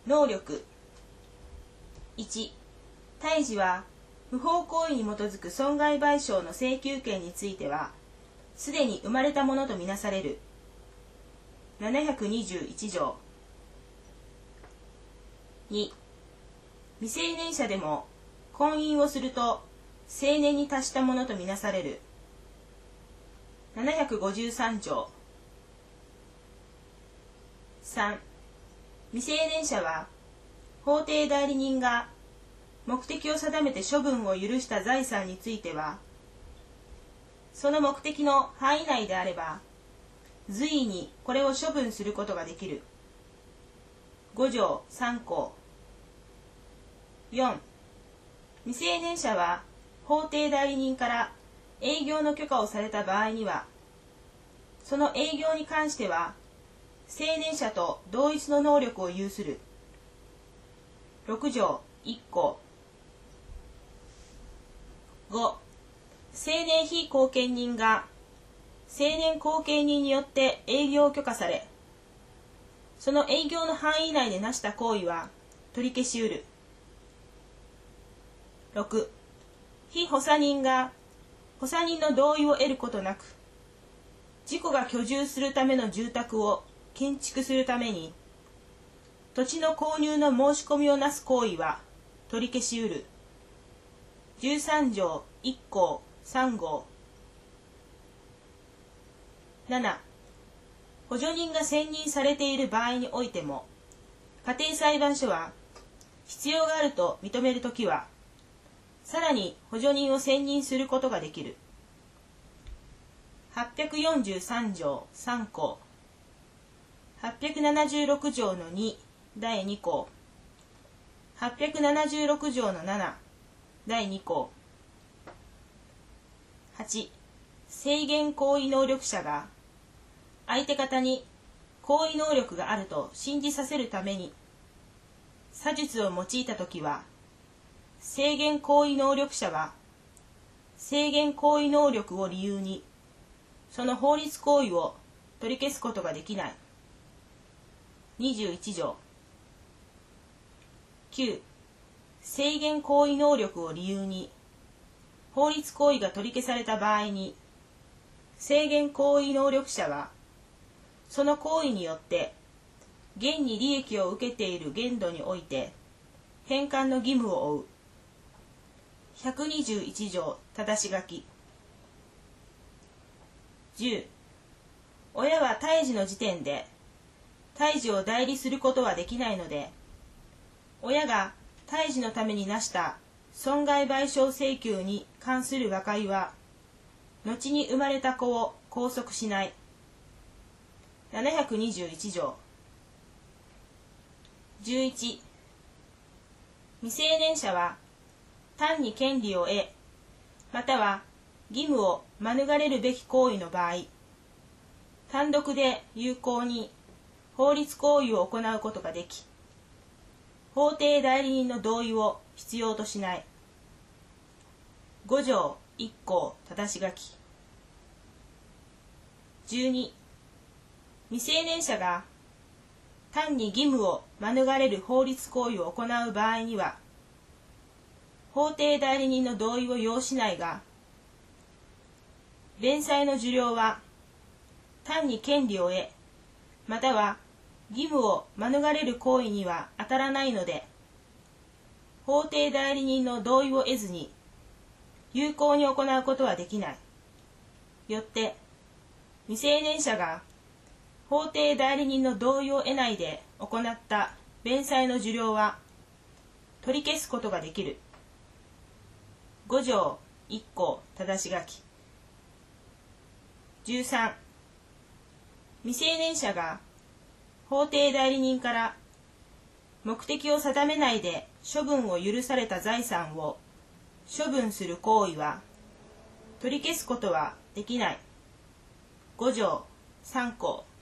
能力。1、胎児は不法行為に基づく損害賠償の請求権については、すでに生まれたものとみなされる。721条。2、未成年者でも婚姻をすると成年に達したものとみなされる。753条。3、未成年者は法定代理人が目的を定めて処分を許した財産については、その目的の範囲内であれば随意にこれを処分することができる。5条3項。4、未成年者は法定代理人から営業の許可をされた場合には、その営業に関しては成年者と同一の能力を有する。6条1項。5、成年被後見人が成年後見人によって営業を許可され、その営業の範囲内でなした行為は取り消しうる。6、被補佐人が補佐人の同意を得ることなく、自己が居住するための住宅を建築するために土地の購入の申し込みをなす行為は取り消しうる。13条1項3号。7、補助人が選任されている場合においても、家庭裁判所は必要があると認めるときは、さらに補助人を選任することができる。843条3項。876条の2第2項。876条の7第2項。8、制限行為能力者が相手方に行為能力があると信じさせるために詐術を用いたときは、制限行為能力者は制限行為能力を理由にその法律行為を取り消すことができない。21条。9、制限行為能力を理由に法律行為が取り消された場合に、制限行為能力者はその行為によって現に利益を受けている限度において返還の義務を負う。121条正し書き。10、親は胎児の時点で胎児を代理することはできないので、親が胎児のためになした損害賠償請求に関する和解は後に生まれた子を拘束しない。721条。11、未成年者は単に権利を得、または義務を免れるべき行為の場合、単独で有効に法律行為を行うことができ、法定代理人の同意を必要としない。5条1項正し書き。12、未成年者が単に義務を免れる法律行為を行う場合には、法定代理人の同意を要しないが、弁済の受領は単に権利を得、または義務を免れる行為には当たらないので、法定代理人の同意を得ずに有効に行うことはできない。よって、未成年者が法定代理人の同意を得ないで行った弁済の受領は取り消すことができる。5条1項正し書き。13、未成年者が法定代理人から目的を定めないで処分を許された財産を処分する行為は取り消すことはできない。5条3項。